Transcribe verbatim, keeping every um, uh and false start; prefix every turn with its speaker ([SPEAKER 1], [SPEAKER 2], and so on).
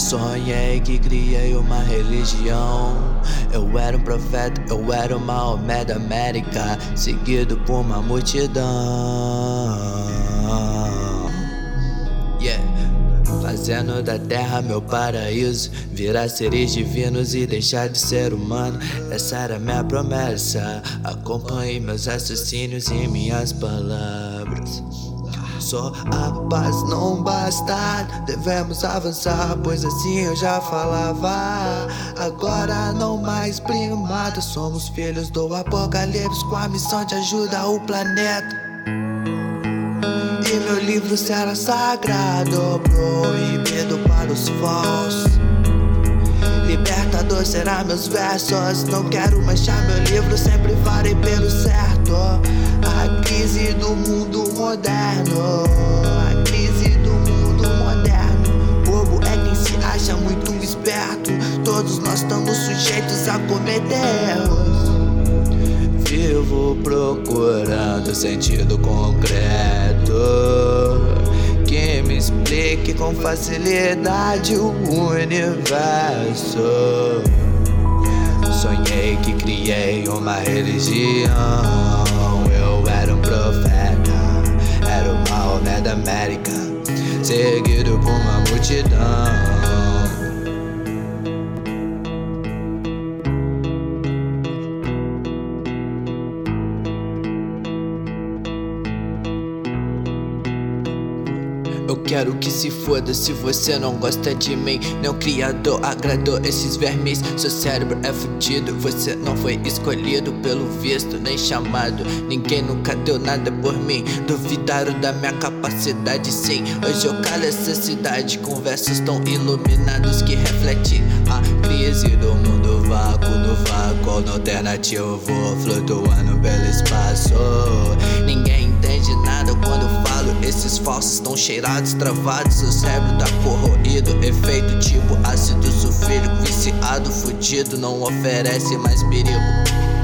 [SPEAKER 1] Sonhei que criei uma religião. Eu era um profeta, eu era o Maomé da América, seguido por uma multidão. Yeah. Fazendo da terra meu paraíso, virar seres divinos e deixar de ser humano. Essa era minha promessa. Acompanhe meus raciocínios e minhas palavras. Só a paz não basta, devemos avançar, pois assim eu já falava. Agora não mais primata, somos filhos do apocalipse com a missão de ajudar o planeta. E meu livro será sagrado, proibido para os falsos. Libertador será meus versos. Não quero manchar meu livro, sempre farei pelo certo. A crise do mundo moderno, a crise do mundo moderno. Bobo é quem se acha muito esperto. Todos nós estamos sujeitos a cometer erros. Vivo procurando sentido concreto que me explique com facilidade o universo. Sonhei que criei uma religião. Eu era um profeta, era o Maomé da América, seguido por uma multidão. Eu quero que se foda se você não gosta de mim. Meu criador agradou esses vermes. Seu cérebro é fudido, você não foi escolhido pelo visto, nem chamado. Ninguém nunca deu nada por mim. Duvidaram da minha capacidade, sim. Hoje eu calo essa cidade com versos tão iluminados que refletem a crise do mundo vácuo. No vácuo no alternativo, flutuando pelo espaço. Ninguém entende nada quando falo. Esses falsos estão cheirados, travados. Seu cérebro tá corroído, efeito tipo ácido sulfúrico. Viciado, fudido, não oferece mais perigo.